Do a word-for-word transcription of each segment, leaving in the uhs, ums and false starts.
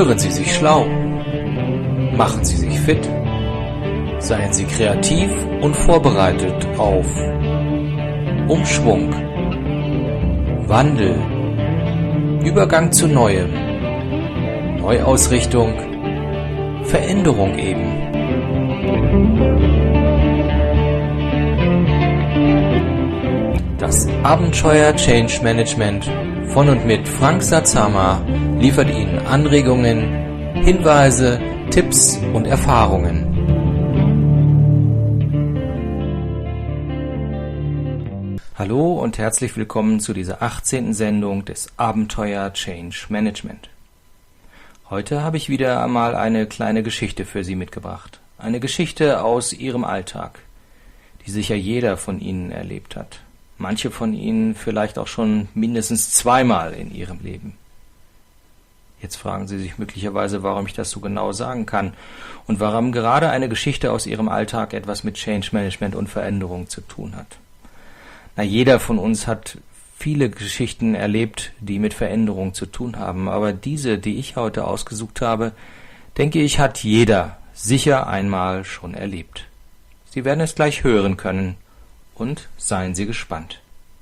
Hören Sie sich schlau. Machen Sie sich fit. Seien Sie kreativ und vorbereitet auf Umschwung, Wandel, Übergang zu Neuem, Neuausrichtung, Veränderung eben. Das Abenteuer Change Management von und mit Frank Satsama liefert Ihnen Anregungen, Hinweise, Tipps und Erfahrungen. Hallo und herzlich willkommen zu dieser achtzehnten Sendung des Abenteuer Change Management. Heute habe ich wieder einmal eine kleine Geschichte für Sie mitgebracht. Eine Geschichte aus Ihrem Alltag, die sicher jeder von Ihnen erlebt hat. Manche von Ihnen vielleicht auch schon mindestens zweimal in Ihrem Leben. Jetzt fragen Sie sich möglicherweise, warum ich das so genau sagen kann und warum gerade eine Geschichte aus Ihrem Alltag etwas mit Change Management und Veränderung zu tun hat. Na, jeder von uns hat viele Geschichten erlebt, die mit Veränderung zu tun haben, aber diese, die ich heute ausgesucht habe, denke ich, hat jeder sicher einmal schon erlebt. Sie werden es gleich hören können und seien Sie gespannt.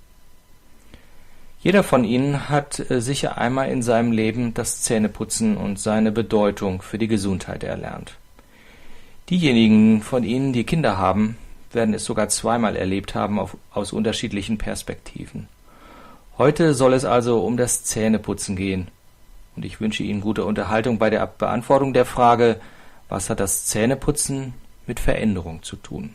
Jeder von Ihnen hat äh, sicher einmal in seinem Leben das Zähneputzen und seine Bedeutung für die Gesundheit erlernt. Diejenigen von Ihnen, die Kinder haben, werden es sogar zweimal erlebt haben auf, aus unterschiedlichen Perspektiven. Heute soll es also um das Zähneputzen gehen. Und ich wünsche Ihnen gute Unterhaltung bei der Beantwortung der Frage, was hat das Zähneputzen mit Veränderung zu tun?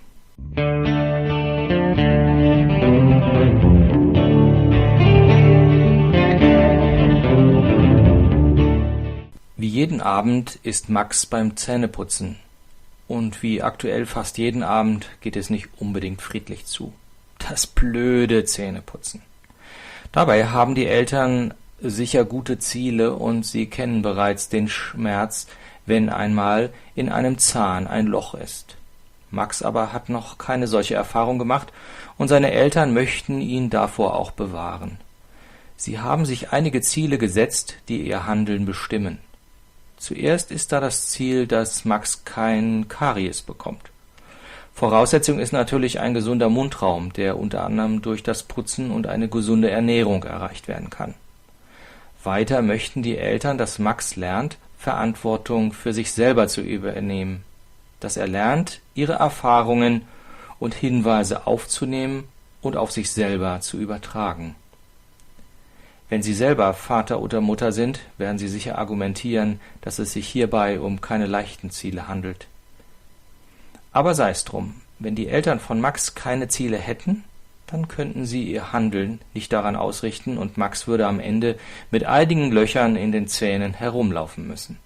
Wie jeden Abend ist Max beim Zähneputzen. Und wie aktuell fast jeden Abend geht es nicht unbedingt friedlich zu. Das blöde Zähneputzen. Dabei haben die Eltern sicher gute Ziele und sie kennen bereits den Schmerz, wenn einmal in einem Zahn ein Loch ist. Max aber hat noch keine solche Erfahrung gemacht und seine Eltern möchten ihn davor auch bewahren. Sie haben sich einige Ziele gesetzt, die ihr Handeln bestimmen. Zuerst ist da das Ziel, dass Max kein Karies bekommt. Voraussetzung ist natürlich ein gesunder Mundraum, der unter anderem durch das Putzen und eine gesunde Ernährung erreicht werden kann. Weiter möchten die Eltern, dass Max lernt, Verantwortung für sich selber zu übernehmen, dass er lernt, ihre Erfahrungen und Hinweise aufzunehmen und auf sich selber zu übertragen. Wenn Sie selber Vater oder Mutter sind, werden Sie sicher argumentieren, dass es sich hierbei um keine leichten Ziele handelt. Aber sei es drum, wenn die Eltern von Max keine Ziele hätten, dann könnten sie ihr Handeln nicht daran ausrichten und Max würde am Ende mit einigen Löchern in den Zähnen herumlaufen müssen.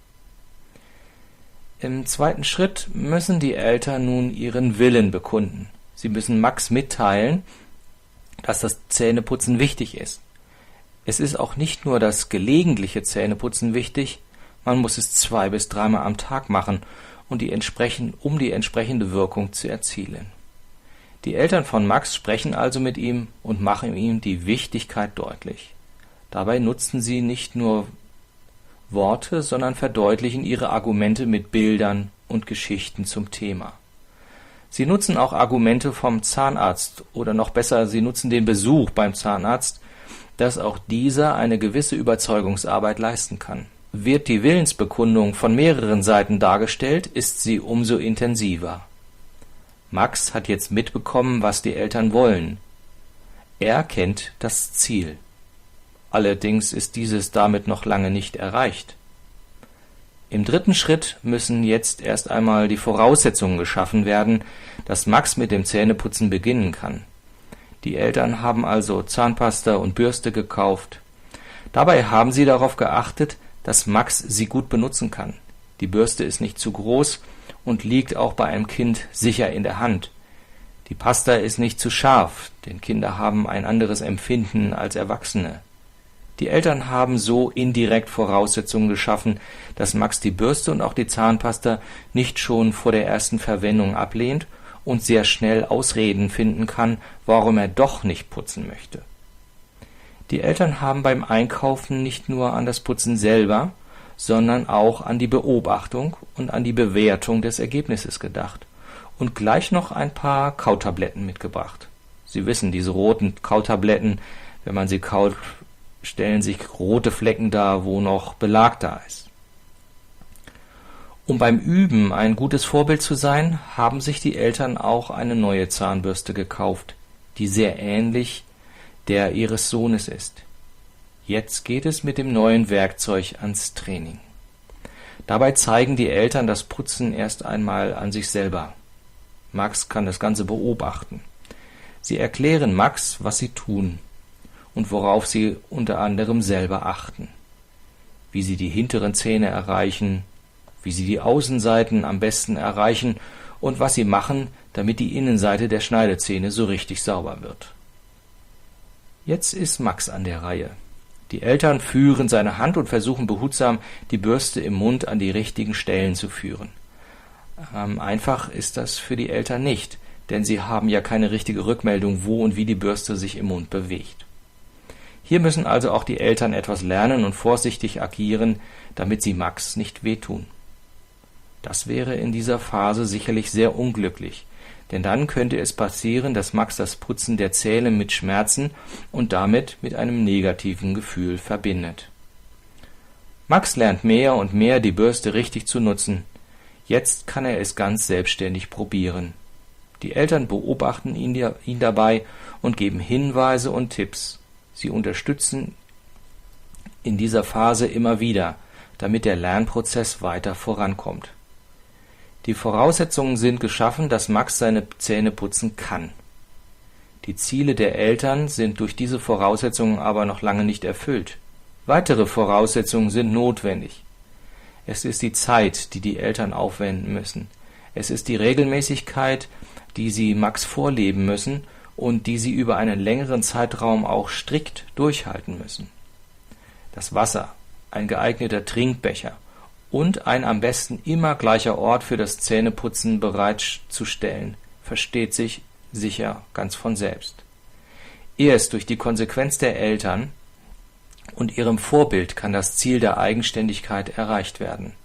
Im zweiten Schritt müssen die Eltern nun ihren Willen bekunden. Sie müssen Max mitteilen, dass das Zähneputzen wichtig ist. Es ist auch nicht nur das gelegentliche Zähneputzen wichtig, man muss es zwei bis dreimal am Tag machen, und die entsprechend, um die entsprechende Wirkung zu erzielen. Die Eltern von Max sprechen also mit ihm und machen ihm die Wichtigkeit deutlich. Dabei nutzen sie nicht nur Worte, sondern verdeutlichen ihre Argumente mit Bildern und Geschichten zum Thema. Sie nutzen auch Argumente vom Zahnarzt oder noch besser, sie nutzen den Besuch beim Zahnarzt, dass auch dieser eine gewisse Überzeugungsarbeit leisten kann. Wird die Willensbekundung von mehreren Seiten dargestellt, ist sie umso intensiver. Max hat jetzt mitbekommen, was die Eltern wollen. Er kennt das Ziel. Allerdings ist dieses damit noch lange nicht erreicht. Im dritten Schritt müssen jetzt erst einmal die Voraussetzungen geschaffen werden, dass Max mit dem Zähneputzen beginnen kann. Die Eltern haben also Zahnpasta und Bürste gekauft. Dabei haben sie darauf geachtet, dass Max sie gut benutzen kann. Die Bürste ist nicht zu groß und liegt auch bei einem Kind sicher in der Hand. Die Pasta ist nicht zu scharf, denn Kinder haben ein anderes Empfinden als Erwachsene. Die Eltern haben so indirekt Voraussetzungen geschaffen, dass Max die Bürste und auch die Zahnpasta nicht schon vor der ersten Verwendung ablehnt und sehr schnell Ausreden finden kann, warum er doch nicht putzen möchte. Die Eltern haben beim Einkaufen nicht nur an das Putzen selber, sondern auch an die Beobachtung und an die Bewertung des Ergebnisses gedacht und gleich noch ein paar Kautabletten mitgebracht. Sie wissen, diese roten Kautabletten, wenn man sie kaut, stellen sich rote Flecken dar, wo noch Belag da ist. Um beim Üben ein gutes Vorbild zu sein, haben sich die Eltern auch eine neue Zahnbürste gekauft, die sehr ähnlich der ihres Sohnes ist. Jetzt geht es mit dem neuen Werkzeug ans Training. Dabei zeigen die Eltern das Putzen erst einmal an sich selber. Max kann das Ganze beobachten. Sie erklären Max, was sie tun und worauf sie unter anderem selber achten. Wie sie die hinteren Zähne erreichen, wie sie die Außenseiten am besten erreichen und was sie machen, damit die Innenseite der Schneidezähne so richtig sauber wird. Jetzt ist Max an der Reihe. Die Eltern führen seine Hand und versuchen behutsam, die Bürste im Mund an die richtigen Stellen zu führen. Ähm, einfach ist das für die Eltern nicht, denn sie haben ja keine richtige Rückmeldung, wo und wie die Bürste sich im Mund bewegt. Hier müssen also auch die Eltern etwas lernen und vorsichtig agieren, damit sie Max nicht wehtun. Das wäre in dieser Phase sicherlich sehr unglücklich, denn dann könnte es passieren, dass Max das Putzen der Zähne mit Schmerzen und damit mit einem negativen Gefühl verbindet. Max lernt mehr und mehr, die Bürste richtig zu nutzen. Jetzt kann er es ganz selbstständig probieren. Die Eltern beobachten ihn, ihn dabei und geben Hinweise und Tipps. Sie unterstützen in dieser Phase immer wieder, damit der Lernprozess weiter vorankommt. Die Voraussetzungen sind geschaffen, dass Max seine Zähne putzen kann. Die Ziele der Eltern sind durch diese Voraussetzungen aber noch lange nicht erfüllt. Weitere Voraussetzungen sind notwendig. Es ist die Zeit, die die Eltern aufwenden müssen. Es ist die Regelmäßigkeit, die sie Max vorleben müssen und die sie über einen längeren Zeitraum auch strikt durchhalten müssen. Das Wasser, ein geeigneter Trinkbecher und ein am besten immer gleicher Ort für das Zähneputzen bereitzustellen, versteht sich sicher ganz von selbst. Erst durch die Konsequenz der Eltern und ihrem Vorbild kann das Ziel der Eigenständigkeit erreicht werden.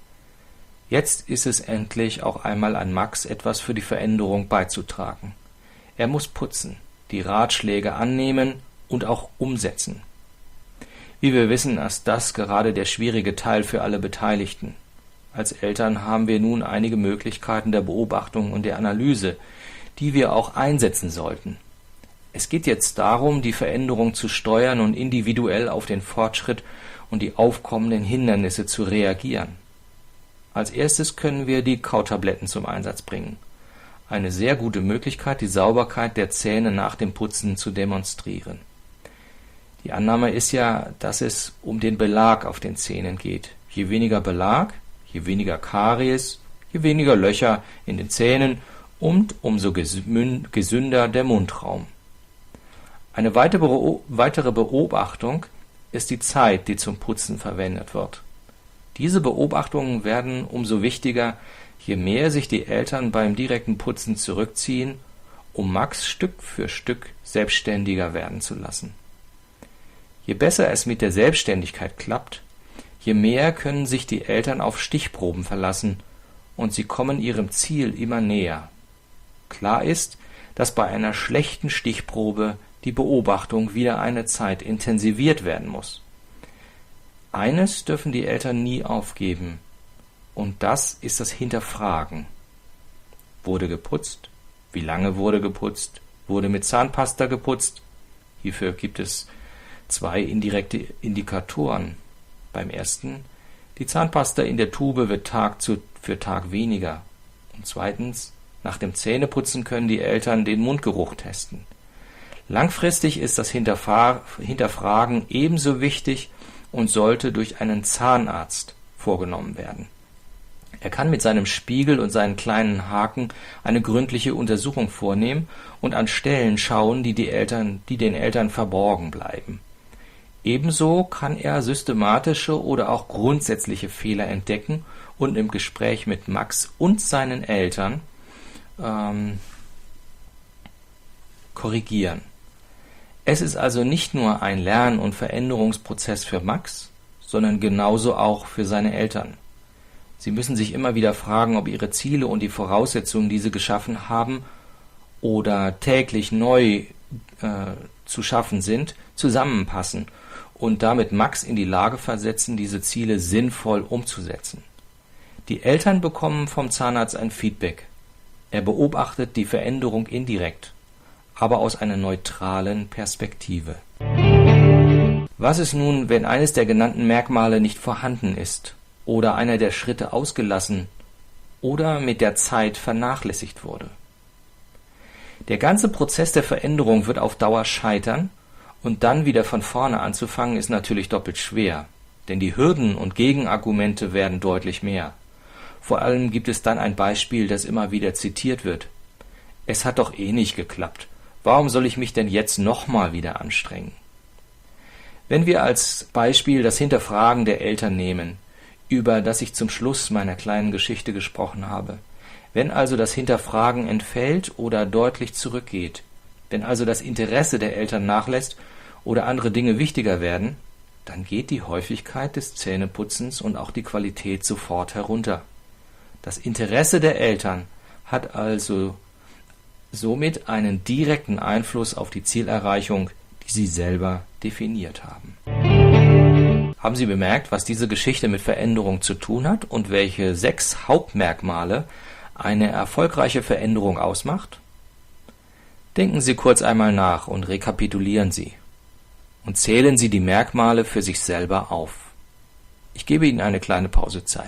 Jetzt ist es endlich auch einmal an Max, etwas für die Veränderung beizutragen. Er muss putzen, die Ratschläge annehmen und auch umsetzen. Wie wir wissen, ist das gerade der schwierige Teil für alle Beteiligten. Als Eltern haben wir nun einige Möglichkeiten der Beobachtung und der Analyse, die wir auch einsetzen sollten. Es geht jetzt darum, die Veränderung zu steuern und individuell auf den Fortschritt und die aufkommenden Hindernisse zu reagieren. Als erstes können wir die Kautabletten zum Einsatz bringen. Eine sehr gute Möglichkeit, die Sauberkeit der Zähne nach dem Putzen zu demonstrieren. Die Annahme ist ja, dass es um den Belag auf den Zähnen geht. Je weniger Belag, je weniger Karies, je weniger Löcher in den Zähnen und umso gesünder der Mundraum. Eine weitere Beobachtung ist die Zeit, die zum Putzen verwendet wird. Diese Beobachtungen werden umso wichtiger, je mehr sich die Eltern beim direkten Putzen zurückziehen, um Max Stück für Stück selbstständiger werden zu lassen. Je besser es mit der Selbstständigkeit klappt, je mehr können sich die Eltern auf Stichproben verlassen und sie kommen ihrem Ziel immer näher. Klar ist, dass bei einer schlechten Stichprobe die Beobachtung wieder eine Zeit intensiviert werden muss. Eines dürfen die Eltern nie aufgeben, und das ist das Hinterfragen. Wurde geputzt? Wie lange wurde geputzt? Wurde mit Zahnpasta geputzt? Hierfür gibt es zwei indirekte Indikatoren. Beim ersten, die Zahnpasta in der Tube wird Tag zu, für Tag weniger. Und zweitens, nach dem Zähneputzen können die Eltern den Mundgeruch testen. Langfristig ist das Hinterfragen ebenso wichtig und sollte durch einen Zahnarzt vorgenommen werden. Er kann mit seinem Spiegel und seinen kleinen Haken eine gründliche Untersuchung vornehmen und an Stellen schauen, die, die, Eltern, die den Eltern verborgen bleiben. Ebenso kann er systematische oder auch grundsätzliche Fehler entdecken und im Gespräch mit Max und seinen Eltern ähm, korrigieren. Es ist also nicht nur ein Lern- und Veränderungsprozess für Max, sondern genauso auch für seine Eltern. Sie müssen sich immer wieder fragen, ob ihre Ziele und die Voraussetzungen, die sie geschaffen haben oder täglich neu äh, zu schaffen sind, zusammenpassen und damit Max in die Lage versetzen, diese Ziele sinnvoll umzusetzen. Die Eltern bekommen vom Zahnarzt ein Feedback. Er beobachtet die Veränderung indirekt, aber aus einer neutralen Perspektive. Was ist nun, wenn eines der genannten Merkmale nicht vorhanden ist oder einer der Schritte ausgelassen oder mit der Zeit vernachlässigt wurde? Der ganze Prozess der Veränderung wird auf Dauer scheitern und dann wieder von vorne anzufangen ist natürlich doppelt schwer, denn die Hürden und Gegenargumente werden deutlich mehr. Vor allem gibt es dann ein Beispiel, das immer wieder zitiert wird. Es hat doch eh nicht geklappt. Warum soll ich mich denn jetzt nochmal wieder anstrengen? Wenn wir als Beispiel das Hinterfragen der Eltern nehmen, über das ich zum Schluss meiner kleinen Geschichte gesprochen habe, wenn also das Hinterfragen entfällt oder deutlich zurückgeht, wenn also das Interesse der Eltern nachlässt oder andere Dinge wichtiger werden, dann geht die Häufigkeit des Zähneputzens und auch die Qualität sofort herunter. Das Interesse der Eltern hat also somit einen direkten Einfluss auf die Zielerreichung, die sie selber definiert haben. Haben Sie bemerkt, was diese Geschichte mit Veränderung zu tun hat und welche sechs Hauptmerkmale eine erfolgreiche Veränderung ausmacht? Denken Sie kurz einmal nach und rekapitulieren Sie. Und zählen Sie die Merkmale für sich selber auf. Ich gebe Ihnen eine kleine Pausezeit.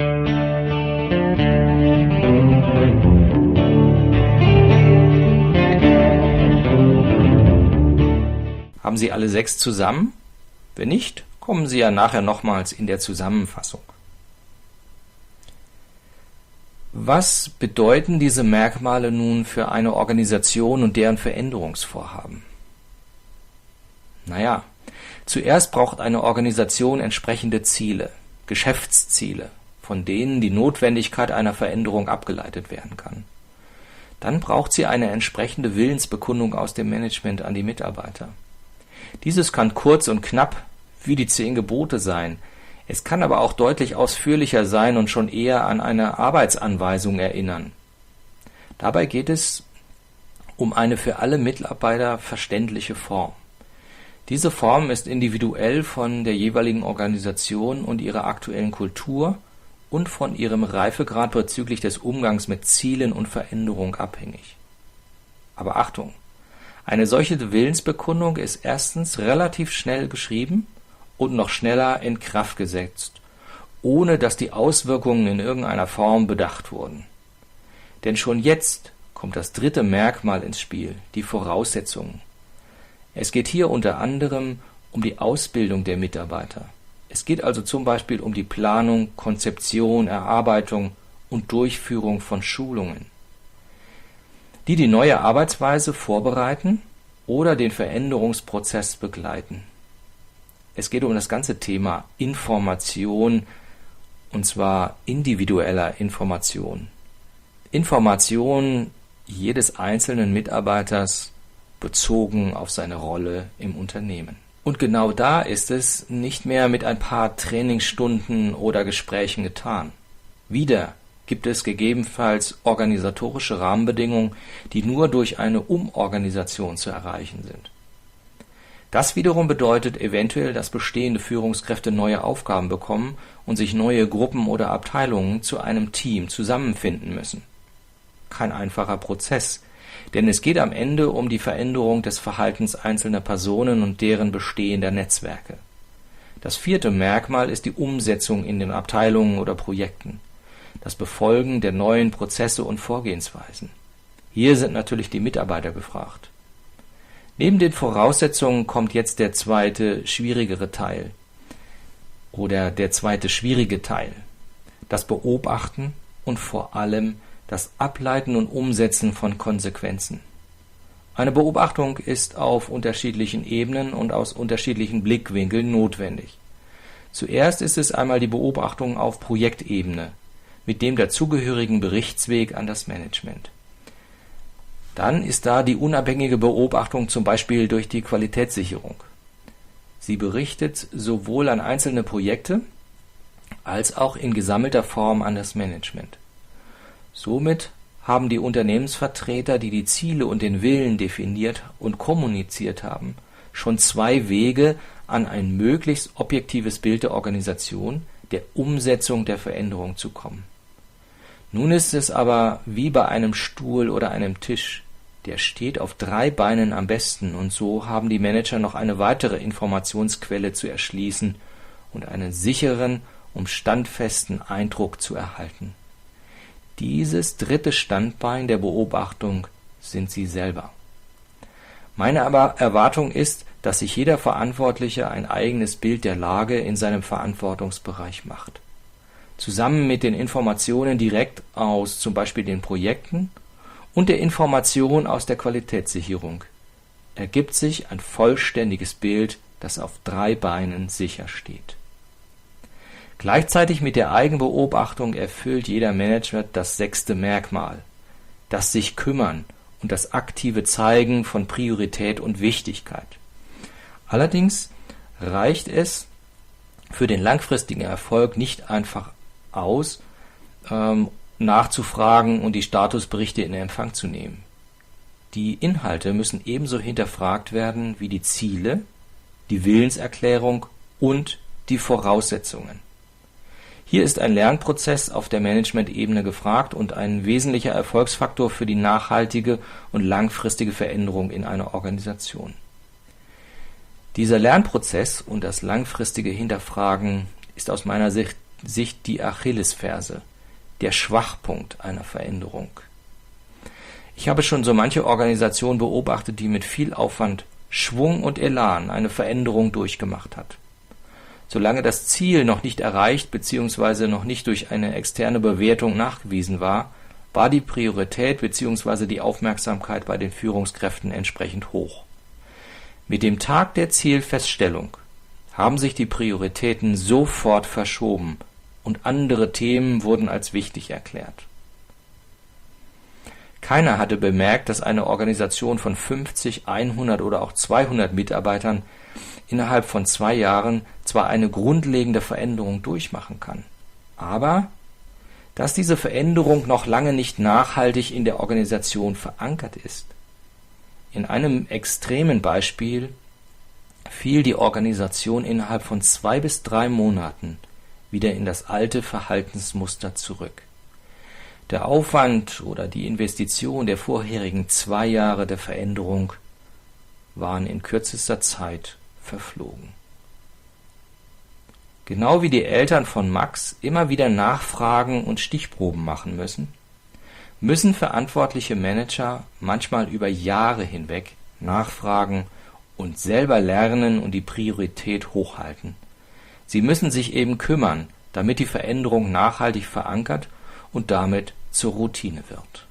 Haben Sie alle sechs zusammen? Wenn nicht, kommen Sie ja nachher nochmals in der Zusammenfassung. Was bedeuten diese Merkmale nun für eine Organisation und deren Veränderungsvorhaben? Naja, zuerst braucht eine Organisation entsprechende Ziele, Geschäftsziele, von denen die Notwendigkeit einer Veränderung abgeleitet werden kann. Dann braucht sie eine entsprechende Willensbekundung aus dem Management an die Mitarbeiter. Dieses kann kurz und knapp wie die zehn Gebote sein. Es kann aber auch deutlich ausführlicher sein und schon eher an eine Arbeitsanweisung erinnern. Dabei geht es um eine für alle Mitarbeiter verständliche Form. Diese Form ist individuell von der jeweiligen Organisation und ihrer aktuellen Kultur und von ihrem Reifegrad bezüglich des Umgangs mit Zielen und Veränderung abhängig. Aber Achtung! Eine solche Willensbekundung ist erstens relativ schnell geschrieben und noch schneller in Kraft gesetzt, ohne dass die Auswirkungen in irgendeiner Form bedacht wurden. Denn schon jetzt kommt das dritte Merkmal ins Spiel, die Voraussetzungen. Es geht hier unter anderem um die Ausbildung der Mitarbeiter. Es geht also zum Beispiel um die Planung, Konzeption, Erarbeitung und Durchführung von Schulungen, die die neue Arbeitsweise vorbereiten oder den Veränderungsprozess begleiten. Es geht um das ganze Thema Information, und zwar individueller Information. Information jedes einzelnen Mitarbeiters bezogen auf seine Rolle im Unternehmen. Und genau da ist es nicht mehr mit ein paar Trainingsstunden oder Gesprächen getan. Wieder gibt es gegebenenfalls organisatorische Rahmenbedingungen, die nur durch eine Umorganisation zu erreichen sind. Das wiederum bedeutet eventuell, dass bestehende Führungskräfte neue Aufgaben bekommen und sich neue Gruppen oder Abteilungen zu einem Team zusammenfinden müssen. Kein einfacher Prozess, denn es geht am Ende um die Veränderung des Verhaltens einzelner Personen und deren bestehender Netzwerke. Das vierte Merkmal ist die Umsetzung in den Abteilungen oder Projekten. Das Befolgen der neuen Prozesse und Vorgehensweisen. Hier sind natürlich die Mitarbeiter gefragt. Neben den Voraussetzungen kommt jetzt der zweite, schwierigere Teil oder der zweite schwierige Teil, das Beobachten und vor allem das Ableiten und Umsetzen von Konsequenzen. Eine Beobachtung ist auf unterschiedlichen Ebenen und aus unterschiedlichen Blickwinkeln notwendig. Zuerst ist es einmal die Beobachtung auf Projektebene mit dem dazugehörigen Berichtsweg an das Management. Dann ist da die unabhängige Beobachtung zum Beispiel durch die Qualitätssicherung. Sie berichtet sowohl an einzelne Projekte als auch in gesammelter Form an das Management. Somit haben die Unternehmensvertreter, die die Ziele und den Willen definiert und kommuniziert haben, schon zwei Wege, an ein möglichst objektives Bild der Organisation, der Umsetzung der Veränderung zu kommen. Nun ist es aber wie bei einem Stuhl oder einem Tisch, der steht auf drei Beinen am besten, und so haben die Manager noch eine weitere Informationsquelle zu erschließen und einen sicheren und standfesten Eindruck zu erhalten. Dieses dritte Standbein der Beobachtung sind sie selber. Meine aber Erwartung ist, dass sich jeder Verantwortliche ein eigenes Bild der Lage in seinem Verantwortungsbereich macht. Zusammen mit den Informationen direkt aus zum Beispiel den Projekten und der Information aus der Qualitätssicherung ergibt sich ein vollständiges Bild, das auf drei Beinen sicher steht. Gleichzeitig mit der Eigenbeobachtung erfüllt jeder Manager das sechste Merkmal, das sich kümmern und das aktive Zeigen von Priorität und Wichtigkeit. Allerdings reicht es für den langfristigen Erfolg nicht einfach aus, ähm, nachzufragen und die Statusberichte in Empfang zu nehmen. Die Inhalte müssen ebenso hinterfragt werden wie die Ziele, die Willenserklärung und die Voraussetzungen. Hier ist ein Lernprozess auf der Management-Ebene gefragt und ein wesentlicher Erfolgsfaktor für die nachhaltige und langfristige Veränderung in einer Organisation. Dieser Lernprozess und das langfristige Hinterfragen ist aus meiner Sicht, Sicht die Achillesferse, der Schwachpunkt einer Veränderung. Ich habe schon so manche Organisation beobachtet, die mit viel Aufwand, Schwung und Elan eine Veränderung durchgemacht hat. Solange das Ziel noch nicht erreicht bzw. noch nicht durch eine externe Bewertung nachgewiesen war, war die Priorität bzw. die Aufmerksamkeit bei den Führungskräften entsprechend hoch. Mit dem Tag der Zielfeststellung haben sich die Prioritäten sofort verschoben und andere Themen wurden als wichtig erklärt. Keiner hatte bemerkt, dass eine Organisation von fünfzig, hundert oder auch zweihundert Mitarbeitern innerhalb von zwei Jahren zwar eine grundlegende Veränderung durchmachen kann, aber dass diese Veränderung noch lange nicht nachhaltig in der Organisation verankert ist. In einem extremen Beispiel fiel die Organisation innerhalb von zwei bis drei Monaten wieder in das alte Verhaltensmuster zurück. Der Aufwand oder die Investition der vorherigen zwei Jahre der Veränderung waren in kürzester Zeit verflogen. Genau wie die Eltern von Max immer wieder nachfragen und Stichproben machen müssen, müssen verantwortliche Manager manchmal über Jahre hinweg nachfragen und selber lernen und die Priorität hochhalten. Sie müssen sich eben kümmern, damit die Veränderung nachhaltig verankert und damit zur Routine wird.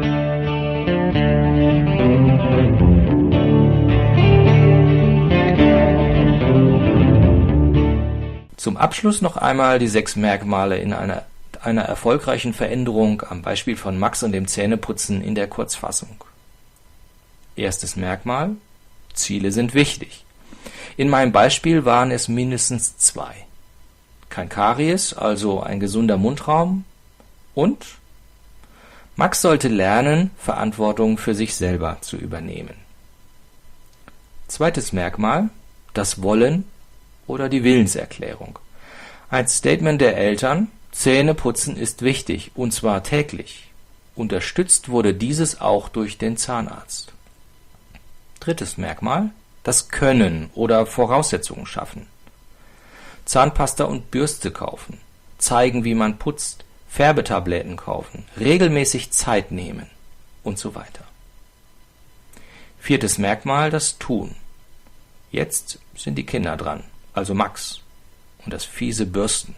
Zum Abschluss noch einmal die sechs Merkmale in einer, einer erfolgreichen Veränderung am Beispiel von Max und dem Zähneputzen in der Kurzfassung. Erstes Merkmal: Ziele sind wichtig. In meinem Beispiel waren es mindestens zwei. Kein Karies, also ein gesunder Mundraum, und Max sollte lernen, Verantwortung für sich selber zu übernehmen. Zweites Merkmal: das Wollen oder die Willenserklärung. Ein Statement der Eltern: Zähneputzen ist wichtig, und zwar täglich. Unterstützt wurde dieses auch durch den Zahnarzt. Drittes Merkmal: das Können oder Voraussetzungen schaffen. Zahnpasta und Bürste kaufen, zeigen, wie man putzt, Färbetabletten kaufen, regelmäßig Zeit nehmen und so weiter. Viertes Merkmal: das Tun. Jetzt sind die Kinder dran, also Max, und das fiese Bürsten.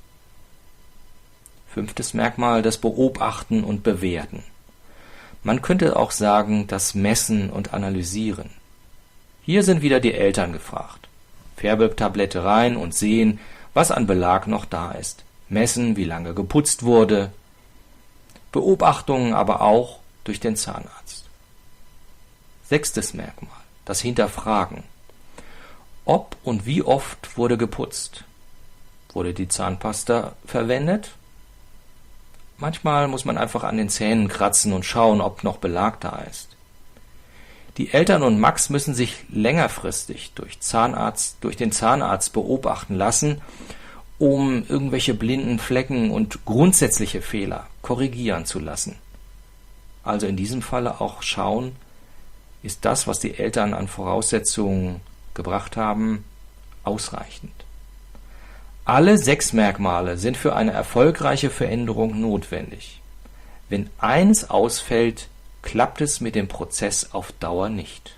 Fünftes Merkmal: das Beobachten und Bewerten. Man könnte auch sagen, das Messen und Analysieren. Hier sind wieder die Eltern gefragt. Färbetablette rein und sehen, was an Belag noch da ist. Messen, wie lange geputzt wurde. Beobachtungen aber auch durch den Zahnarzt. Sechstes Merkmal: das Hinterfragen. Ob und wie oft wurde geputzt? Wurde die Zahnpasta verwendet? Manchmal muss man einfach an den Zähnen kratzen und schauen, ob noch Belag da ist. Die Eltern und Max müssen sich längerfristig durch Zahnarzt, durch den Zahnarzt beobachten lassen, um irgendwelche blinden Flecken und grundsätzliche Fehler korrigieren zu lassen. Also in diesem Falle auch schauen, ist das, was die Eltern an Voraussetzungen gebracht haben, ausreichend. Alle sechs Merkmale sind für eine erfolgreiche Veränderung notwendig. Wenn eines ausfällt, klappt es mit dem Prozess auf Dauer nicht.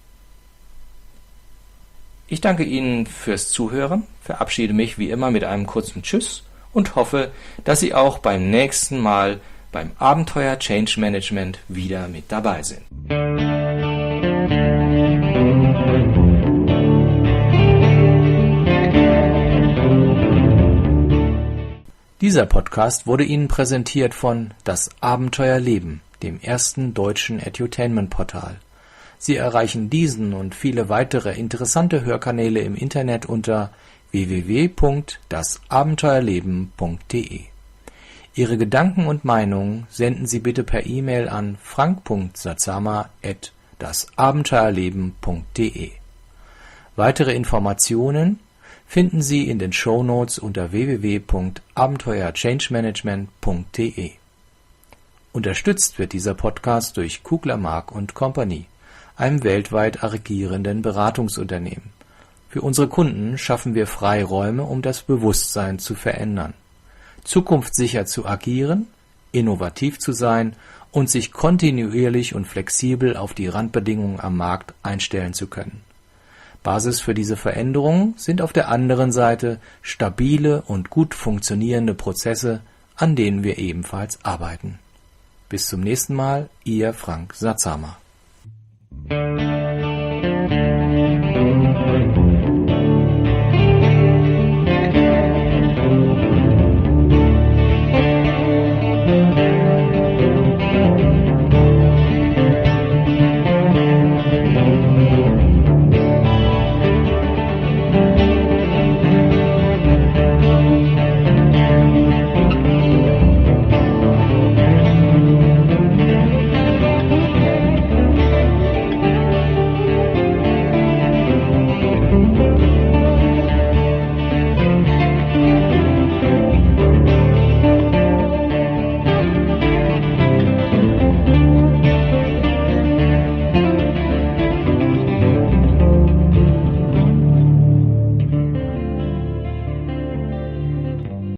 Ich danke Ihnen fürs Zuhören, verabschiede mich wie immer mit einem kurzen Tschüss und hoffe, dass Sie auch beim nächsten Mal beim Abenteuer Change Management wieder mit dabei sind. Dieser Podcast wurde Ihnen präsentiert von Das Abenteuer Leben, dem ersten deutschen Edutainment-Portal. Sie erreichen diesen und viele weitere interessante Hörkanäle im Internet unter w w w punkt das abenteuerleben punkt de. Ihre Gedanken und Meinungen senden Sie bitte per E-Mail an frank punkt sazama at das abenteuerleben punkt de. Weitere Informationen finden Sie in den Shownotes unter w w w punkt abenteuer change management punkt de. Unterstützt wird dieser Podcast durch Kugler Mark und Company, einem weltweit agierenden Beratungsunternehmen. Für unsere Kunden schaffen wir Freiräume, um das Bewusstsein zu verändern, zukunftssicher zu agieren, innovativ zu sein und sich kontinuierlich und flexibel auf die Randbedingungen am Markt einstellen zu können. Basis für diese Veränderungen sind auf der anderen Seite stabile und gut funktionierende Prozesse, an denen wir ebenfalls arbeiten. Bis zum nächsten Mal, Ihr Frank Sazama.